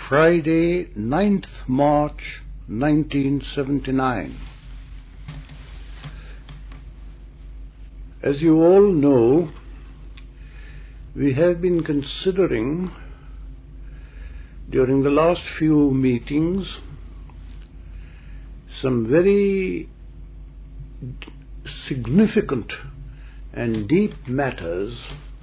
Friday, 9th March 1979. As you all know, we have been considering during the last few meetings some very significant and deep matters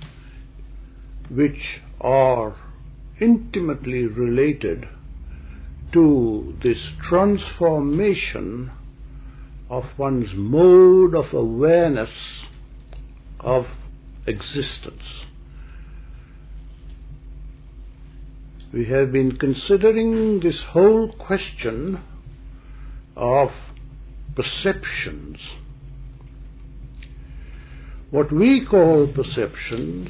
which are intimately related to this transformation of one's mode of awareness of existence. We have been considering this whole question of perceptions. What we call perceptions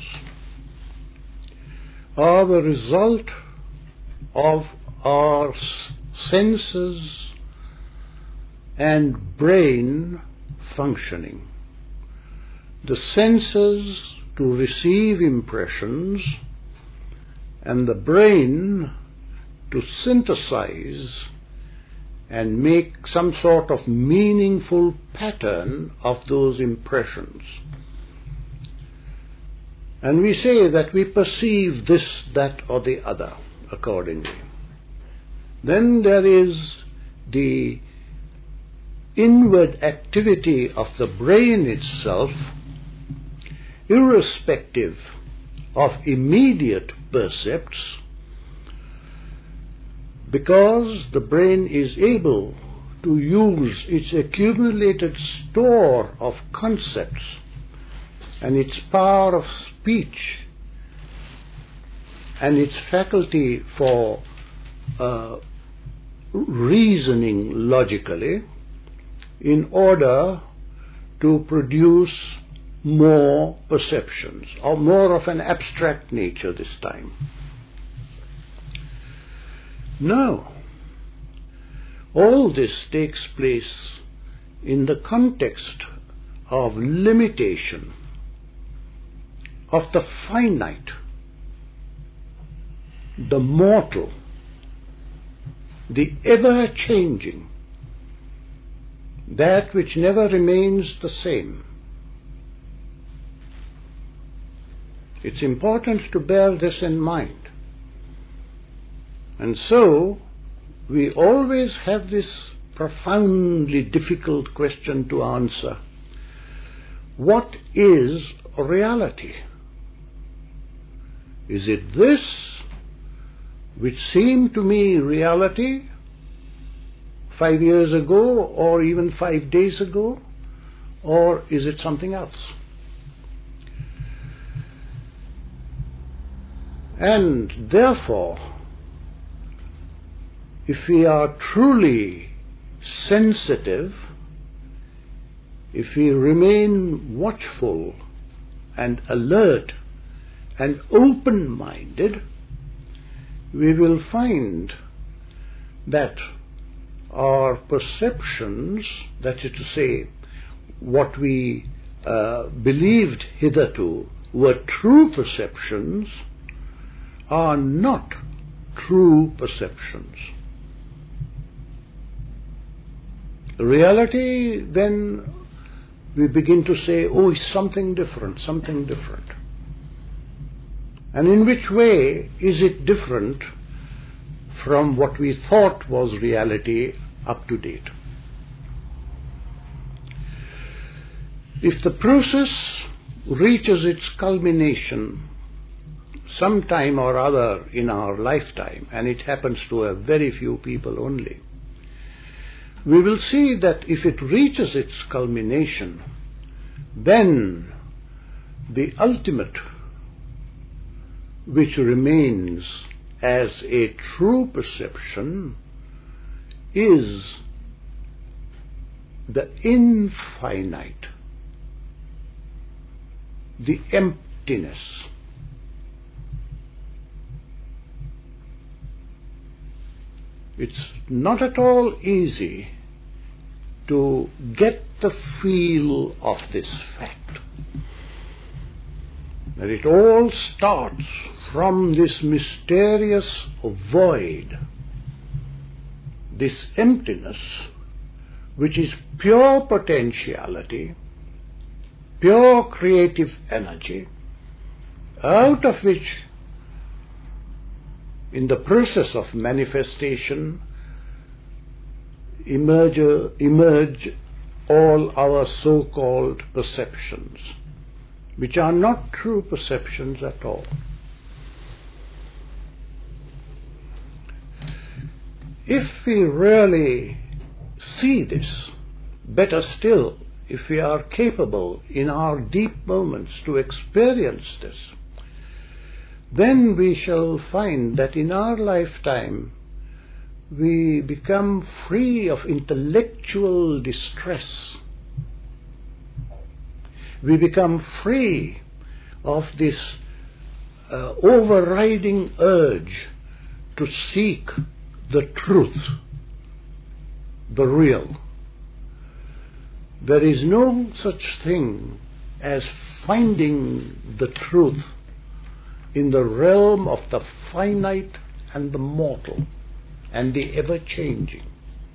are the result of our senses and brain functioning. The senses to receive impressions and the brain to synthesize and make some sort of meaningful pattern of those impressions. And we say that we perceive this, that, or the other accordingly. Then there is the inward activity of the brain itself, irrespective of immediate percepts, because the brain is able to use its accumulated store of concepts and its power of speech and its faculty for reasoning logically in order to produce more perceptions, or more of an abstract nature this time. No. All this takes place in the context of limitation, of the finite, the mortal, the ever-changing, that which never remains the same. It's important to bear this in mind. And so, we always have this profoundly difficult question to answer. What is reality? Is it this which seemed to me reality 5 years ago or even 5 days ago? Or is it something else? And therefore, if we are truly sensitive, if we remain watchful and alert and open-minded, we will find that our perceptions, that is to say, what we believed hitherto were true perceptions, are not true perceptions. Reality, then, we begin to say, oh, is something different, something different. And in which way is it different from what we thought was reality up to date? If the process reaches its culmination sometime or other in our lifetime, and it happens to a very few people only, we will see that if it reaches its culmination, then the ultimate, which remains as a true perception, is the infinite, the emptiness. It's not at all easy to get the feel of this fact. And it all starts from this mysterious void, this emptiness, which is pure potentiality, pure creative energy, out of which, in the process of manifestation, emerge all our so-called perceptions, which are not true perceptions at all. If we really see this, better still, if we are capable in our deep moments to experience this, then we shall find that in our lifetime we become free of intellectual distress. We become free of this overriding urge to seek the truth, the real. There is no such thing as finding the truth in the realm of the finite and the mortal and the ever-changing.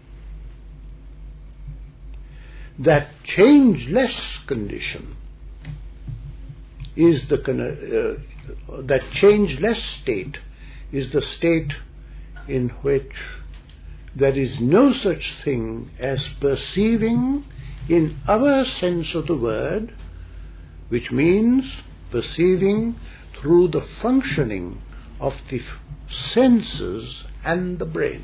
That changeless condition is that changeless state is the state in which there is no such thing as perceiving in our sense of the word, which means perceiving through the functioning of the senses and the brain.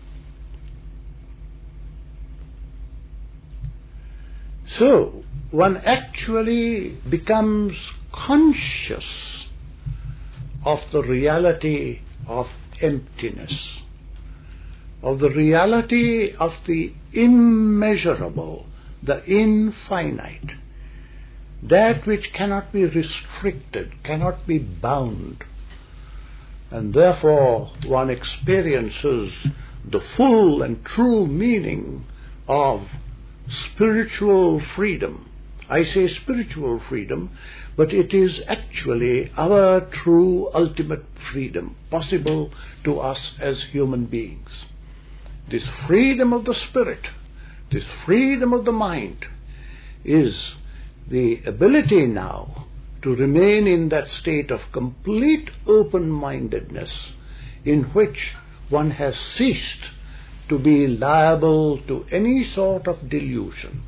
So, one actually becomes conscious of the reality of emptiness, of the reality of the immeasurable, the infinite, that which cannot be restricted, cannot be bound. And therefore one experiences the full and true meaning of spiritual freedom. I say spiritual freedom, but it is actually our true ultimate freedom, possible to us as human beings. This freedom of the spirit, this freedom of the mind, is the ability now to remain in that state of complete open-mindedness in which one has ceased to be liable to any sort of delusion.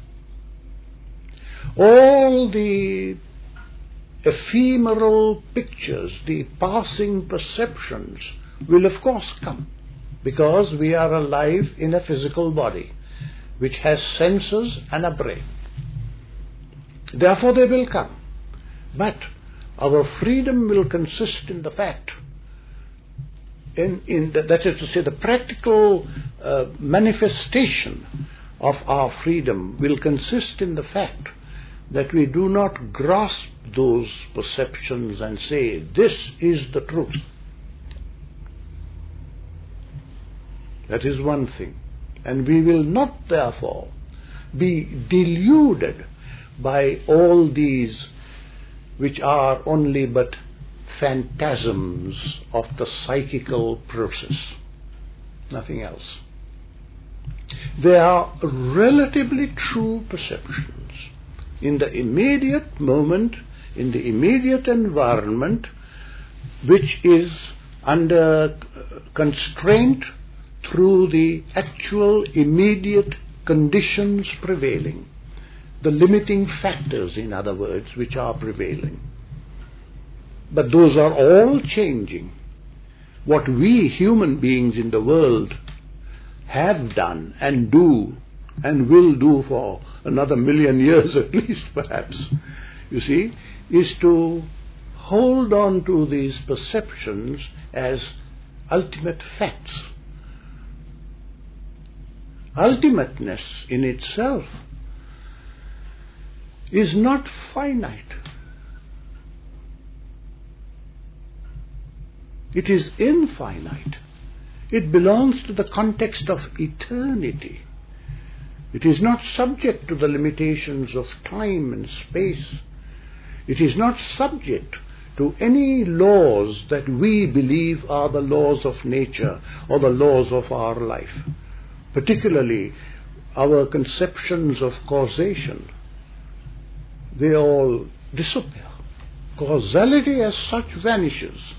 All the ephemeral pictures, the passing perceptions will of course come, because we are alive in a physical body which has senses and a brain. Therefore they will come. But our freedom will consist in the fact, that is to say, the practical manifestation of our freedom will consist in the fact that we do not grasp those perceptions and say, this is the truth. That is one thing. And we will not, therefore, be deluded by all these which are only but phantasms of the psychical process, nothing else. They are relatively true perceptions in the immediate moment, in the immediate environment, which is under constraint through the actual immediate conditions prevailing. The limiting factors, in other words, which are prevailing. But those are all changing. What we human beings in the world have done and do and will do for another 1,000,000 years at least, perhaps, you see, is to hold on to these perceptions as ultimate facts. Ultimateness in itself is not finite. It is infinite. It belongs to the context of eternity. It is not subject to the limitations of time and space. It is not subject to any laws that we believe are the laws of nature or the laws of our life, particularly our conceptions of causation. They all disappear. Causality as such vanishes.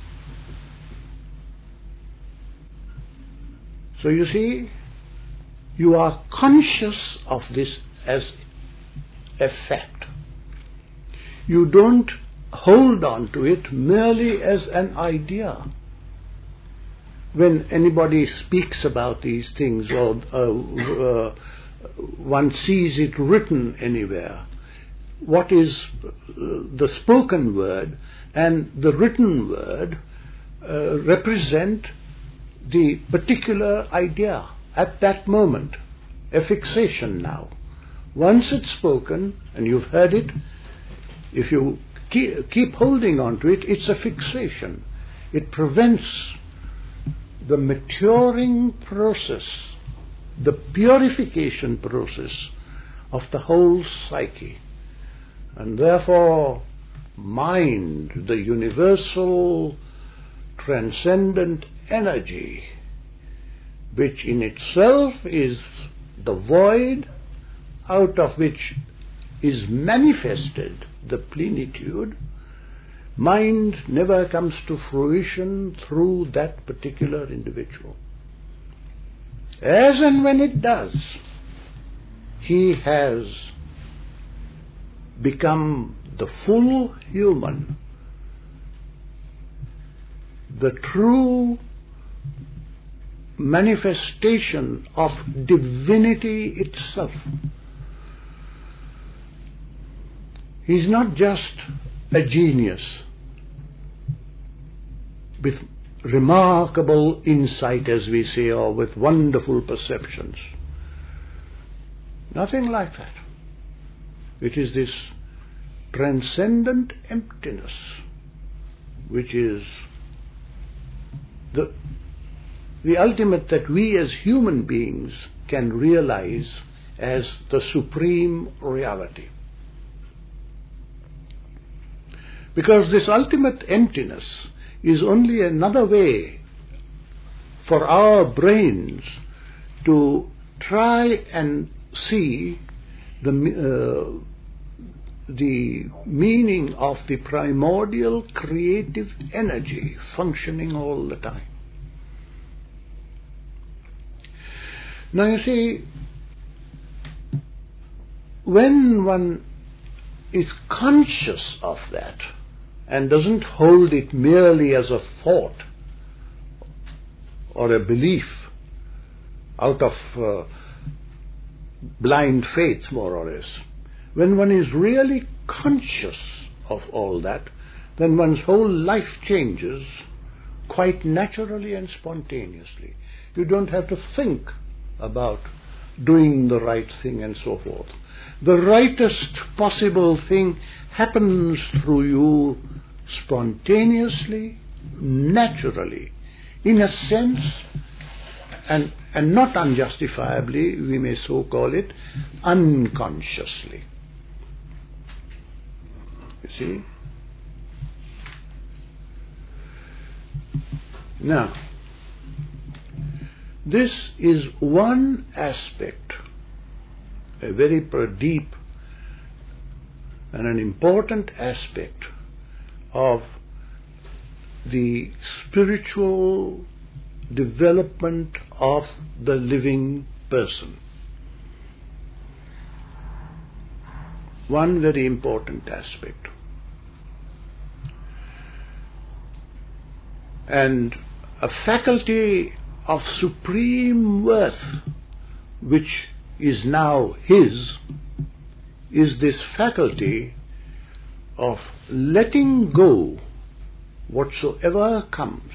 So you see, you are conscious of this as a fact. You don't hold on to it merely as an idea. When anybody speaks about these things or one sees it written anywhere, what is the spoken word and the written word represent the particular idea at that moment, a fixation now. Once it's spoken and you've heard it, if you keep holding on to it, it's a fixation. It prevents the maturing process, the purification process of the whole psyche. And therefore, mind, the universal, transcendent energy, which in itself is the void out of which is manifested the plenitude, mind never comes to fruition through that particular individual. As and when it does, he has become the full human, the true manifestation of divinity itself. He's not just a genius with remarkable insight, as we say, or with wonderful perceptions. Nothing like that. It is this transcendent emptiness which is the ultimate that we as human beings can realize as the supreme reality. Because this ultimate emptiness is only another way for our brains to try and see the meaning of the primordial creative energy functioning all the time. Now you see, when one is conscious of that and doesn't hold it merely as a thought or a belief out of blind faith, more or less, when one is really conscious of all that, then one's whole life changes quite naturally and spontaneously. You don't have to think about doing the right thing and so forth. The rightest possible thing happens through you spontaneously, naturally, in a sense, and not unjustifiably, we may so call it, unconsciously. You see? Now, this is one aspect, a very deep and an important aspect of the spiritual development of the living person. One very important aspect. And a faculty of supreme worth, which is now his, is this faculty of letting go whatsoever comes.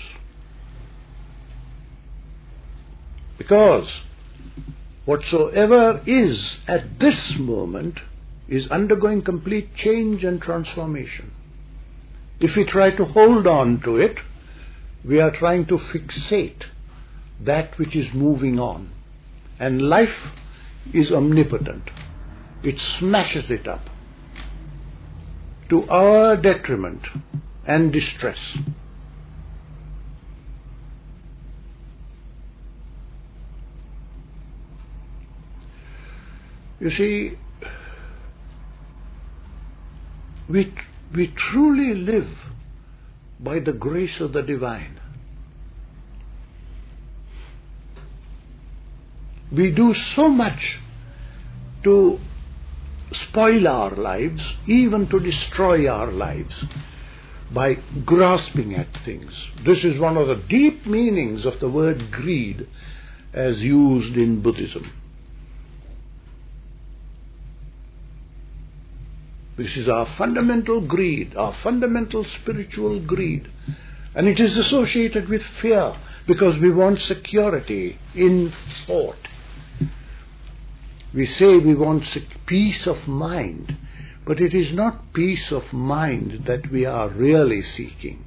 Because whatsoever is at this moment is undergoing complete change and transformation. If we try to hold on to it, we are trying to fixate that which is moving on. And life is omnipotent. It smashes it up to our detriment and distress. You see, we truly live by the grace of the divine. We do so much to spoil our lives, even to destroy our lives, by grasping at things. This is one of the deep meanings of the word greed as used in Buddhism. This is our fundamental greed, our fundamental spiritual greed. And it is associated with fear, because we want security in thought. We say we want peace of mind, but it is not peace of mind that we are really seeking.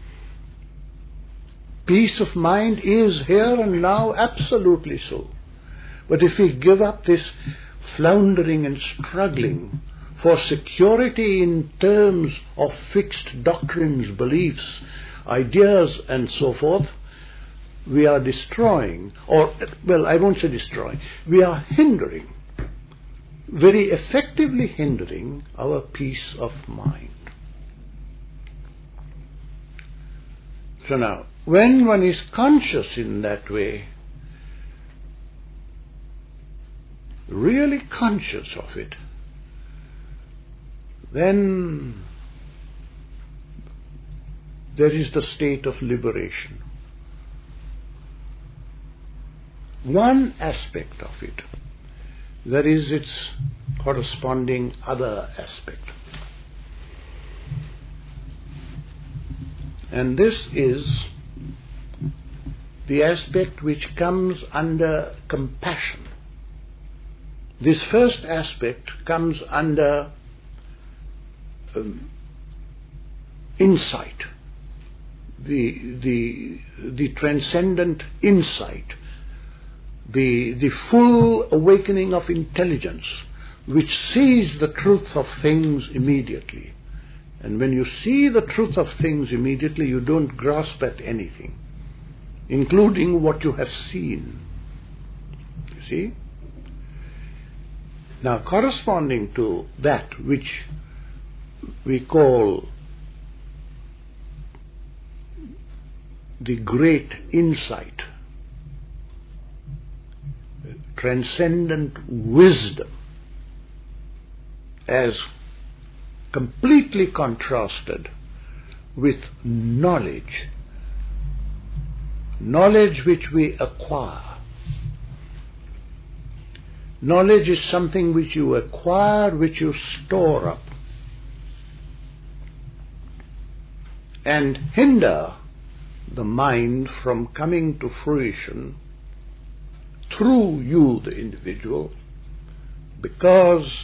Peace of mind is here and now absolutely so. But if we give up this floundering and struggling for security in terms of fixed doctrines, beliefs, ideas and so forth, we are destroying, or, well, I won't say destroying, we are hindering, very effectively hindering our peace of mind. So now, when one is conscious in that way, really conscious of it, then there is the state of liberation. One aspect of it, there is its corresponding other aspect. And this is the aspect which comes under compassion. This first aspect comes under insight, the transcendent insight, the full awakening of intelligence, which sees the truth of things immediately. And when you see the truth of things immediately, you don't grasp at anything, including what you have seen. You see? Now, corresponding to that which we call the great insight, transcendent wisdom, as completely contrasted with knowledge which we acquire. Knowledge is something which you acquire, which you store up, and hinder the mind from coming to fruition through you, the individual, because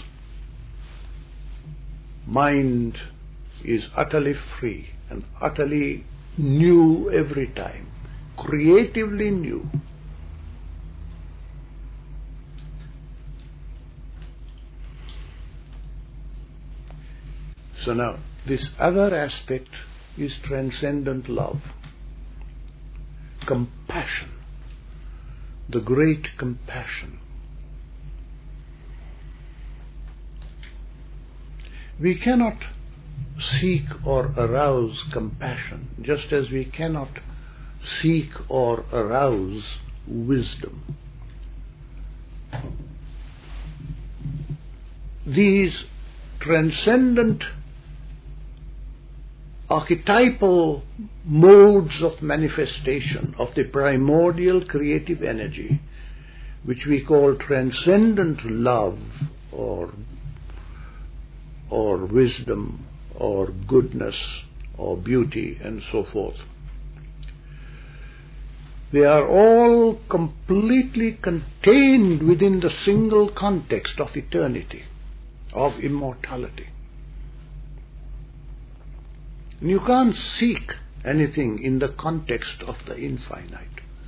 mind is utterly free and utterly new every time, creatively new. So now, this other aspect is transcendent love, compassion, the great compassion. We cannot seek or arouse compassion, just as we cannot seek or arouse wisdom. These transcendent archetypal modes of manifestation of the primordial creative energy, which we call transcendent love or wisdom or goodness or beauty and so forth. They are all completely contained within the single context of eternity, of immortality. And you can't seek anything in the context of the infinite.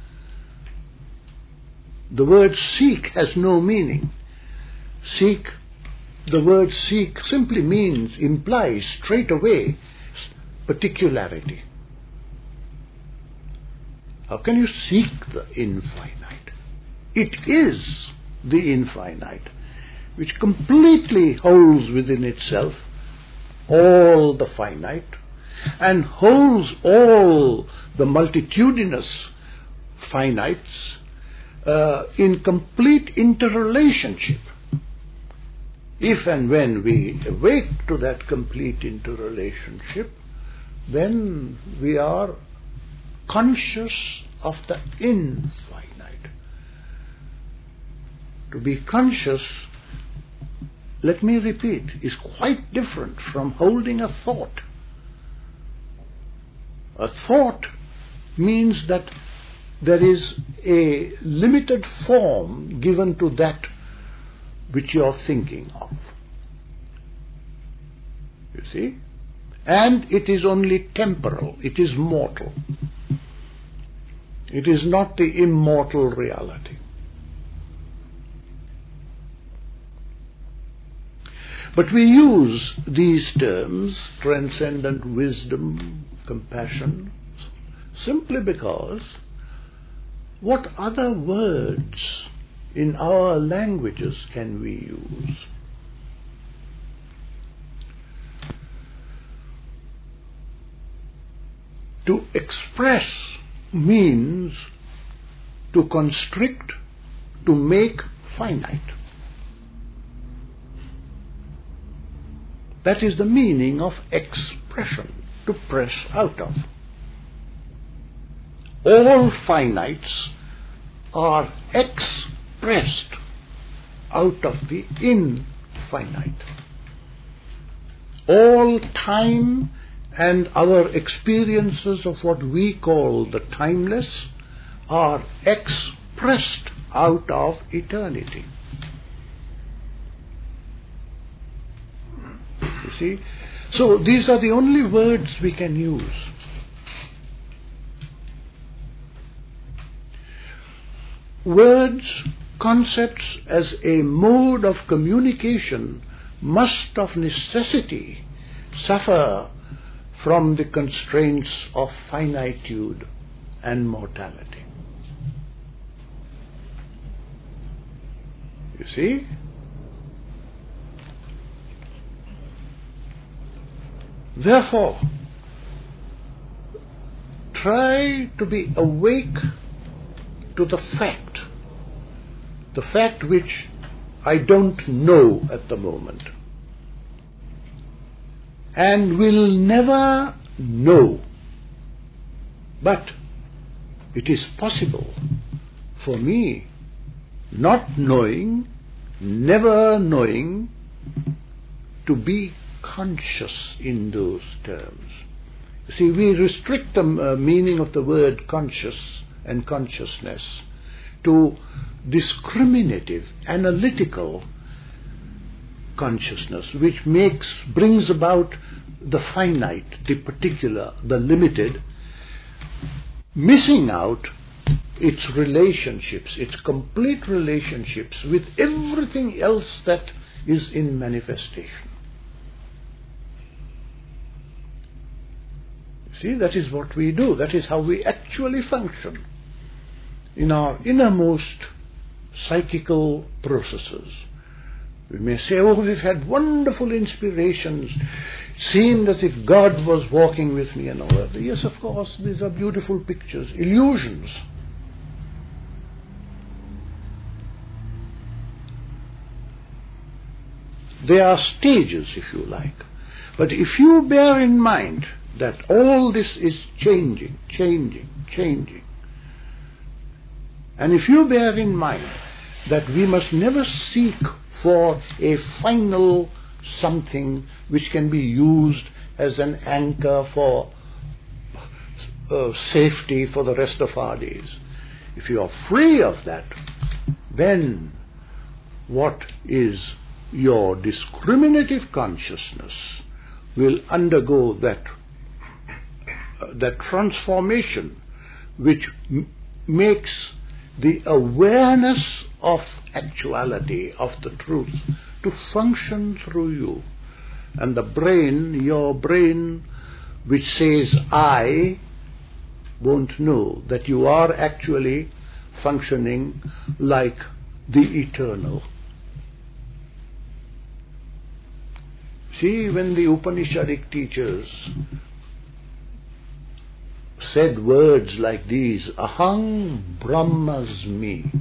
The word seek has no meaning. The word seek simply implies straight away particularity. How can you seek the infinite? It is the infinite, which completely holds within itself all the finite and holds all the multitudinous finites in complete interrelationship. If and when we awake to that complete interrelationship, then we are conscious of the infinite. To be conscious, let me repeat, is quite different from holding a thought. A thought means that there is a limited form given to that which you are thinking of. You see? And it is only temporal, it is mortal. It is not the immortal reality. But we use these terms, transcendent wisdom, compassion, simply because what other words in our languages can we use? To express means to constrict, to make finite. That is the meaning of expression, to press out of. All finites are expressed out of the infinite. All time and other experiences of what we call the timeless are expressed out of eternity. You see? So these are the only words we can use. Words, concepts as a mode of communication must of necessity suffer from the constraints of finitude and mortality. You see? Therefore, try to be awake to the fact which I don't know at the moment, and will never know. But it is possible for me, not knowing, never knowing, to be conscious in those terms. You see, we restrict the meaning of the word conscious and consciousness to discriminative, analytical consciousness, which brings about the finite, the particular, the limited, missing out its relationships, its complete relationships with everything else that is in manifestation. See, that is what we do. That is how we actually function in our innermost psychical processes. We may say, oh, we've had wonderful inspirations. It seemed as if God was walking with me and all that. Yes, of course, these are beautiful pictures, illusions. They are stages, if you like. But if you bear in mind that all this is changing, and if you bear in mind that we must never seek for a final something which can be used as an anchor for safety for the rest of our days, if you are free of that, then what is your discriminative consciousness will undergo that transformation which makes the awareness of actuality, of the truth, to function through you. And the brain, your brain, which says I, won't know that you are actually functioning like the eternal. See, when the Upanishadic teachers said words like these, Aham Brahmasmi,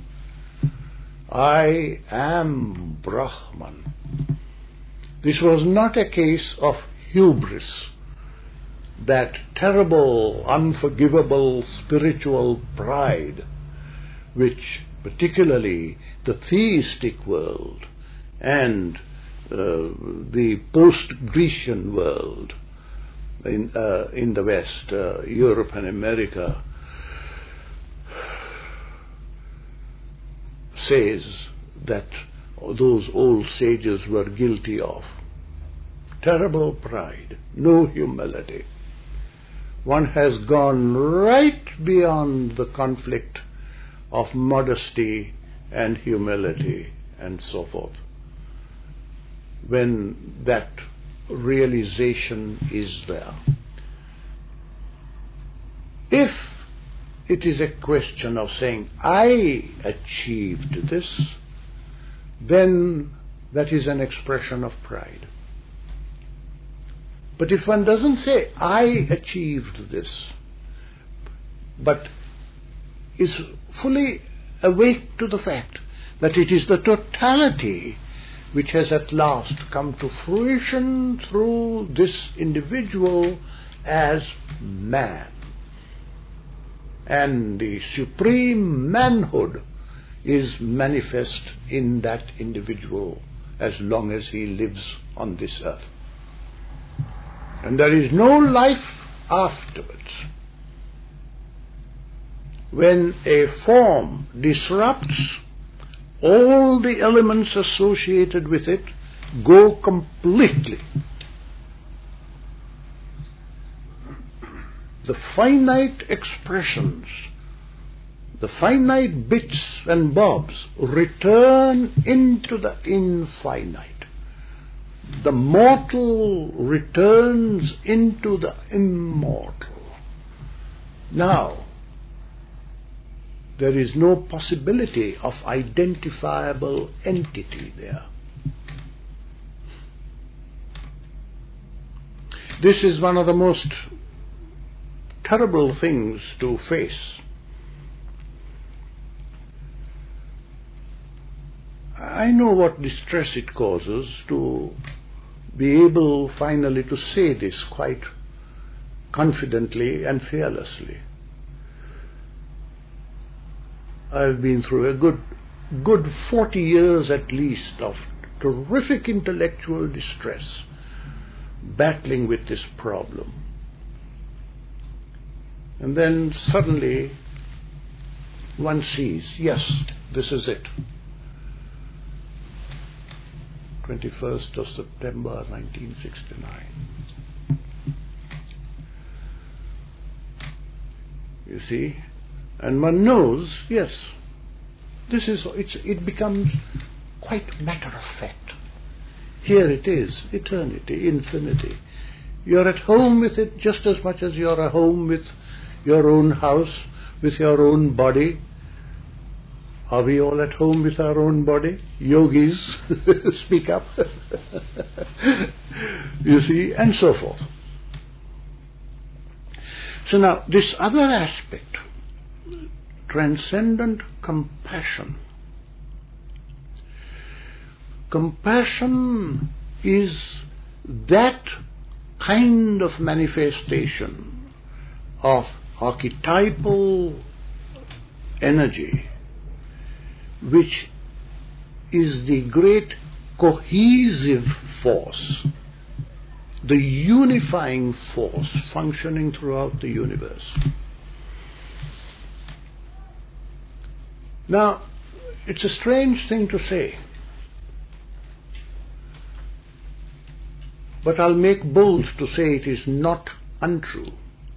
I am Brahman. This was not a case of hubris, that terrible, unforgivable spiritual pride which particularly the theistic world and the post-Grecian world in the West, Europe and America, says that those old sages were guilty of. Terrible pride, no humility. One has gone right beyond the conflict of modesty and humility and so forth, when that realization is there. If it is a question of saying, I achieved this, then that is an expression of pride. But if one doesn't say, I achieved this, but is fully awake to the fact that it is the totality which has at last come to fruition through this individual as man. And the supreme manhood is manifest in that individual as long as he lives on this earth. And there is no life afterwards. When a form disrupts, all the elements associated with it go completely. The finite expressions, the finite bits and bobs return into the infinite. The mortal returns into the immortal. Now, there is no possibility of identifiable entity there. This is one of the most terrible things to face. I know what distress it causes to be able finally to say this quite confidently and fearlessly. I've been through a good 40 years at least of terrific intellectual distress, battling with this problem. And then suddenly one sees, yes, this is it. 21st of September 1969. You see? And one knows, yes, this is, it becomes quite matter of fact. Here it is, eternity, infinity. You're at home with it just as much as you're at home with your own house, with your own body. Are we all at home with our own body? Yogis, speak up. You see, and so forth. So now, this other aspect, transcendent compassion. Compassion is that kind of manifestation of archetypal energy which is the great cohesive force, the unifying force functioning throughout the universe. Now, it's a strange thing to say, but I'll make bold to say it is not untrue,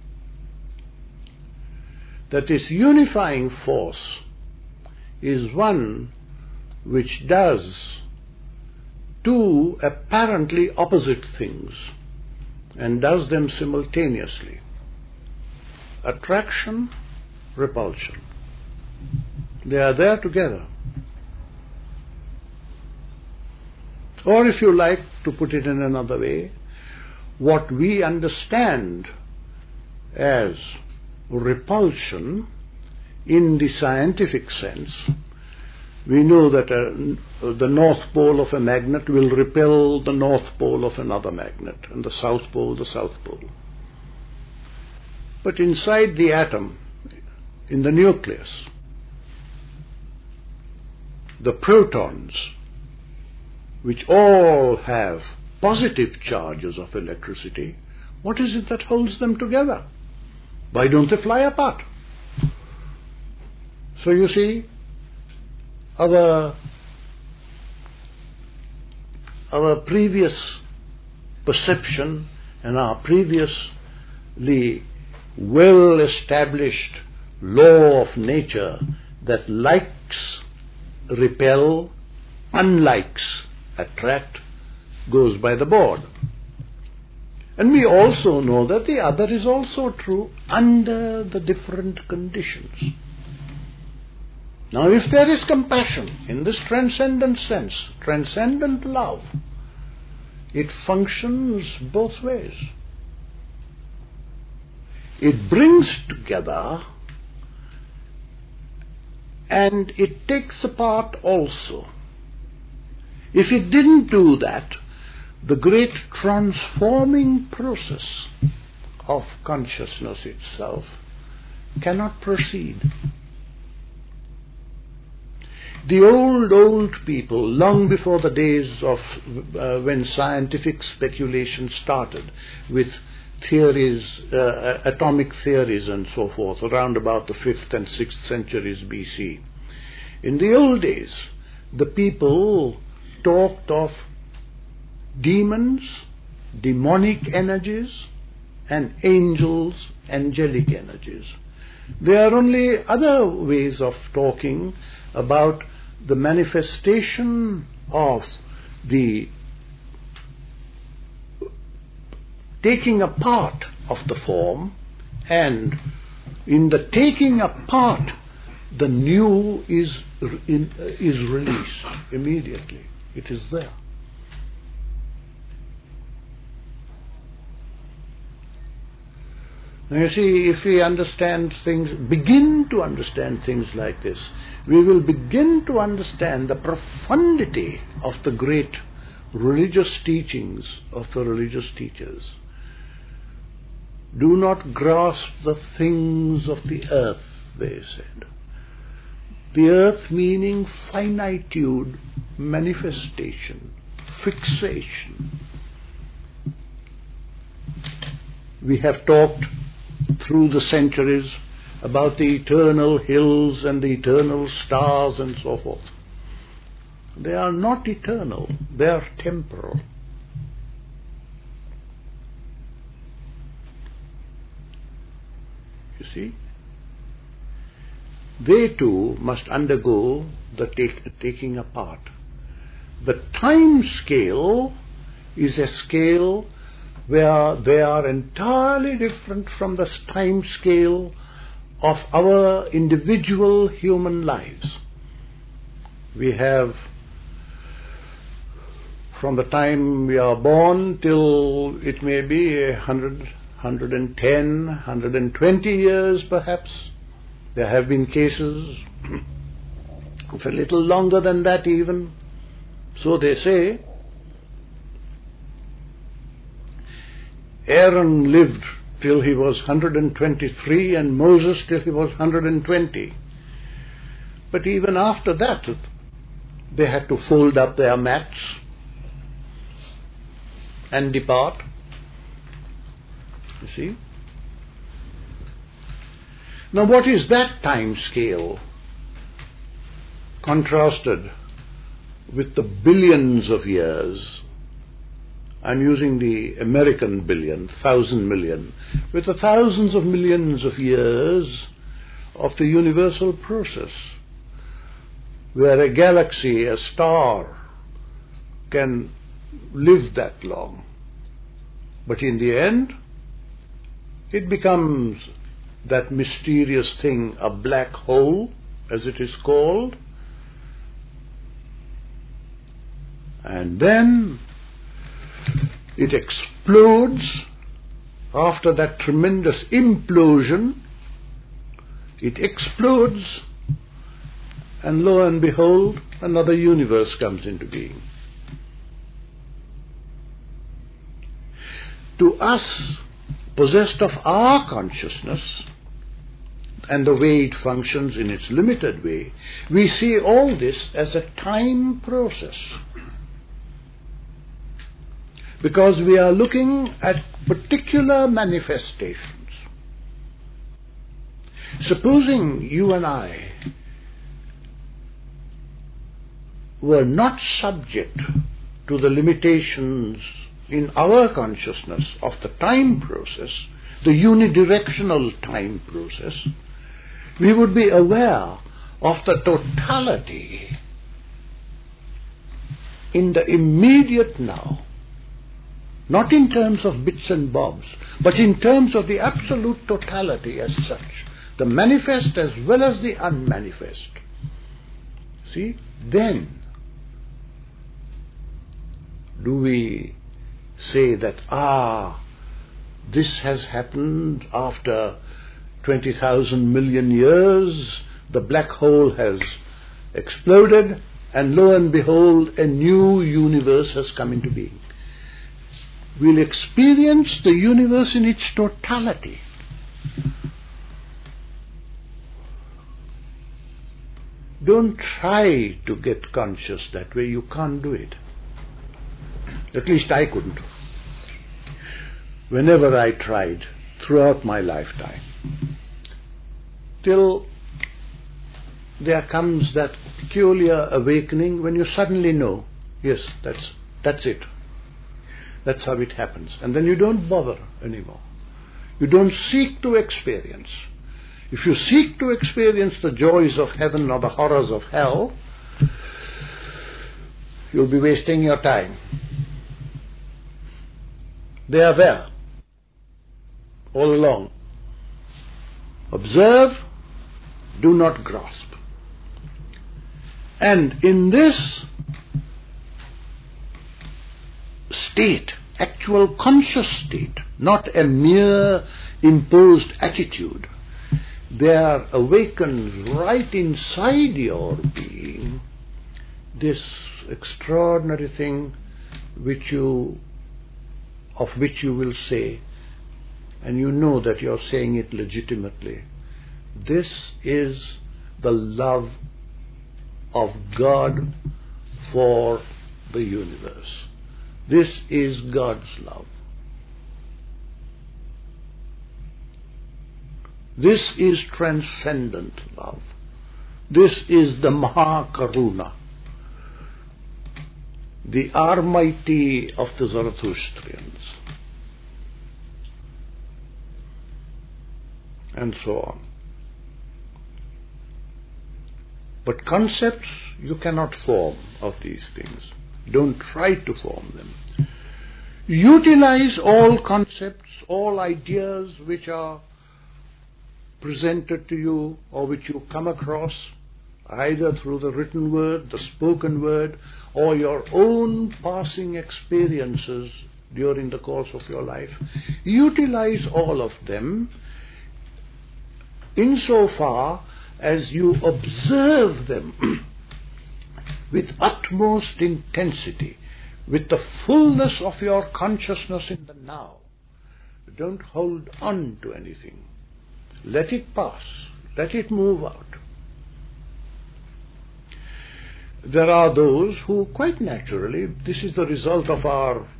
that this unifying force is one which does two apparently opposite things and does them simultaneously. Attraction, repulsion. They are there together. Or if you like to put it in another way, what we understand as repulsion in the scientific sense, we know that the north pole of a magnet will repel the north pole of another magnet, and the south pole the south pole. But inside the atom, in the nucleus, the protons, which all have positive charges of electricity, what is it that holds them together? Why don't they fly apart? So you see, our previous perception and our previously well-established law of nature that likes repel, unlikes attract, goes by the board. And we also know that the other is also true under the different conditions. Now, if there is compassion in this transcendent sense, transcendent love, it functions both ways. It brings together and it takes apart also. If it didn't do that, the great transforming process of consciousness itself cannot proceed. The old people, long before the days of when scientific speculation started with theories, atomic theories and so forth, around about the 5th and 6th centuries BC. In the old days, the people talked of demons, demonic energies, and angels, angelic energies. There are only other ways of talking about the manifestation of the taking apart of the form, and in the taking apart, the new is released immediately. It is there. Now you see, if we understand things, begin to understand things like this, we will begin to understand the profundity of the great religious teachings of the religious teachers. Do not grasp the things of the earth, they said. The earth meaning finitude, manifestation, fixation. We have talked through the centuries about the eternal hills and the eternal stars and so forth. They are not eternal, they are temporal. You see? They too must undergo the taking apart. The time scale is a scale where they are entirely different from the time scale of our individual human lives. We have, from the time we are born till it may be 100, 110, 120 years perhaps. There have been cases of a little longer than that even. So they say. Aaron lived till he was 123 and Moses till he was 120. But even after that, they had to fold up their mats and depart. You see? Now what is that time scale contrasted with the billions of years? I'm using the American billion, 1,000 million, with the thousands of millions of years of the universal process, where a galaxy, a star, can live that long. But in the end, it becomes that mysterious thing, a black hole, as it is called, and then it explodes. After that tremendous implosion, it explodes, and lo and behold, another universe comes into being. To us, possessed of our consciousness and the way it functions in its limited way, we see all this as a time process. Because we are looking at particular manifestations. Supposing you and I were not subject to the limitations in our consciousness of the time process, the unidirectional time process, we would be aware of the totality in the immediate now, not in terms of bits and bobs, but in terms of the absolute totality as such, the manifest as well as the unmanifest. See, then do we say that, this has happened after 20,000 million years, the black hole has exploded, and lo and behold, a new universe has come into being. We'll experience the universe in its totality. Don't try to get conscious that way. You can't do it. At least I couldn't. Whenever I tried throughout my lifetime, till there comes that peculiar awakening when you suddenly know, yes, that's it. That's how it happens. And then you don't bother anymore. You don't seek to experience. If you seek to experience the joys of heaven or the horrors of hell, you'll be wasting your time. They are there, all along. Observe, do not grasp. And in this state, actual conscious state, not a mere imposed attitude, there awakens right inside your being this extraordinary thing of which you will say, and you know that you're saying it legitimately, this is the love of God for the universe. This is God's love. This is transcendent love. This is the Mahakaruna, the Almighty of the Zarathustrians, and so on. But concepts you cannot form of these things. Don't try to form them. Utilize all concepts, all ideas which are presented to you or which you come across, either through the written word, the spoken word, or your own passing experiences during the course of your life. Utilize all of them insofar as you observe them with utmost intensity, with the fullness of your consciousness in the now. Don't hold on to anything. Let it pass. Let it move out. There are those who quite naturally, this is the result of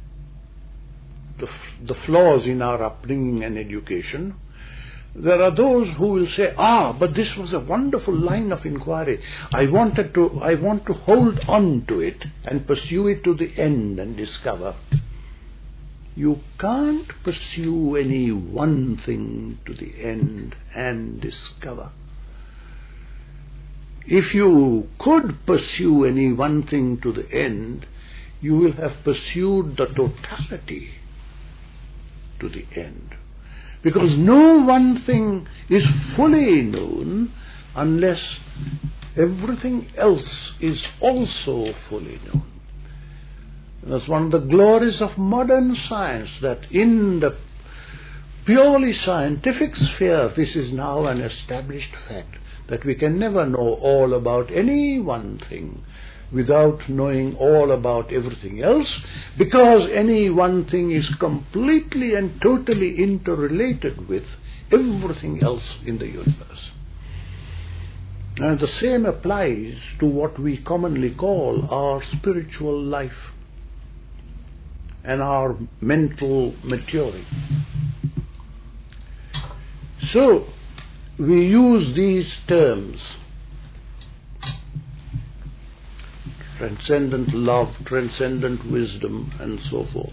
the flaws in our upbringing and education. There are those who will say, but this was a wonderful line of inquiry. I want to hold on to it and pursue it to the end and discover. You can't pursue any one thing to the end and discover. If you could pursue any one thing to the end, you will have pursued the totality to the end. Because no one thing is fully known unless everything else is also fully known. That's one of the glories of modern science, that in the purely scientific sphere, this is now an established fact, that we can never know all about any one thing without knowing all about everything else, because any one thing is completely and totally interrelated with everything else in the universe. And the same applies to what we commonly call our spiritual life and our mental maturing. So, we use these terms, transcendent love, transcendent wisdom, and so forth,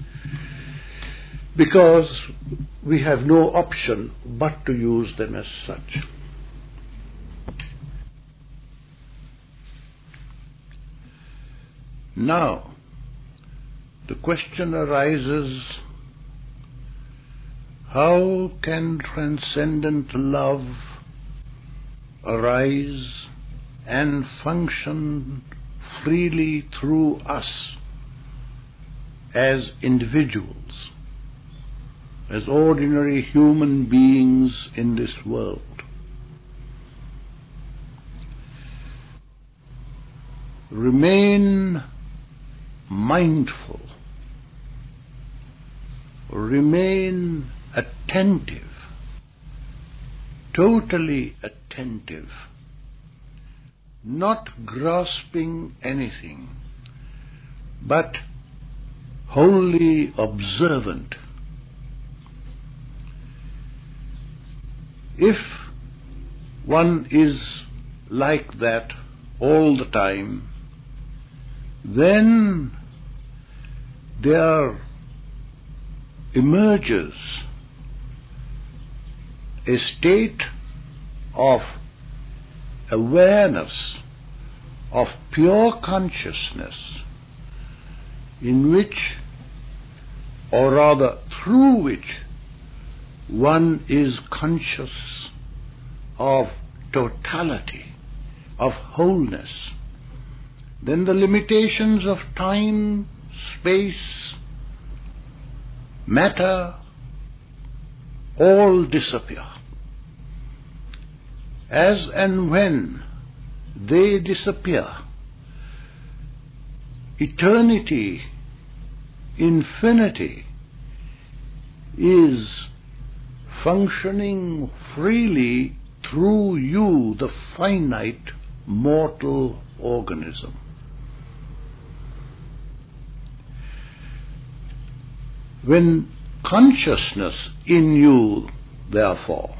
because we have no option but to use them as such. Now, the question arises, how can transcendent love arise and function freely through us as individuals, as ordinary human beings in this world? Remain mindful, remain attentive, totally attentive, not grasping anything, but wholly observant. If one is like that all the time, then there emerges a state of awareness, of pure consciousness, in which, or rather through which, one is conscious of totality, of wholeness. Then the limitations of time, space, matter, all disappear. As and when they disappear, eternity, infinity, is functioning freely through you, the finite mortal organism. When consciousness in you, therefore,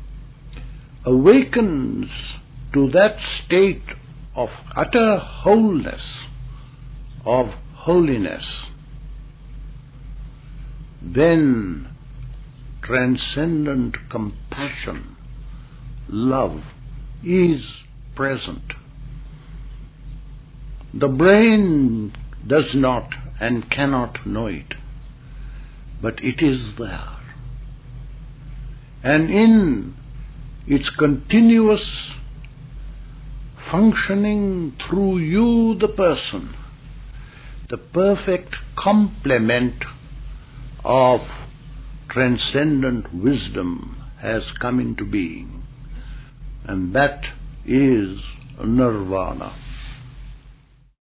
awakens to that state of utter wholeness, of holiness, then transcendent compassion, love, is present. The brain does not and cannot know it, but it is there. And in its continuous functioning through you, the person, the perfect complement of transcendent wisdom has come into being, and that is nirvana.